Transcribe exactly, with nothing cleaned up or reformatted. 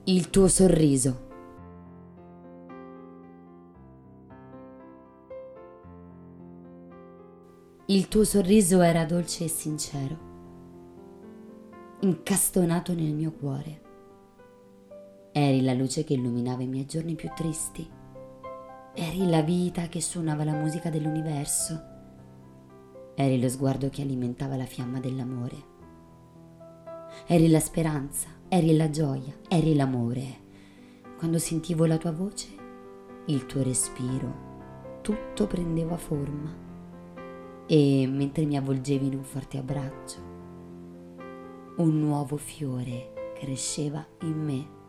Il tuo sorriso. Il tuo sorriso era dolce e sincero, incastonato nel mio cuore. Eri la luce che illuminava i miei giorni più tristi. Eri la vita che suonava la musica dell'universo. Eri lo sguardo che alimentava la fiamma dell'amore. Eri la speranza, eri la gioia, eri l'amore. Quando sentivo la tua voce, il tuo respiro, tutto prendeva forma. E mentre mi avvolgevi in un forte abbraccio, un nuovo fiore cresceva in me.